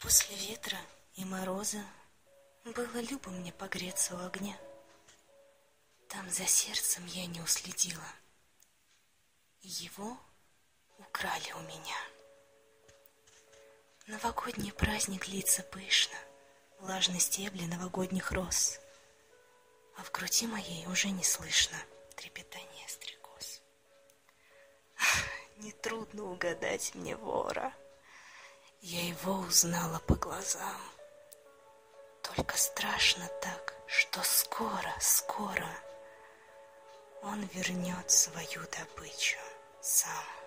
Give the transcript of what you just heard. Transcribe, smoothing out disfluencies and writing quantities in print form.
После ветра и мороза было любо мне погреться у огня. Там за сердцем я не уследила, и его украли у меня. Новогодний праздник длится пышно, влажные стебли новогодних роз, а в груди моей уже не слышно трепетания стрекоз. Нетрудно угадать мне вора, я его узнала по глазам. Только страшно так, что скоро он вернет свою добычу сам.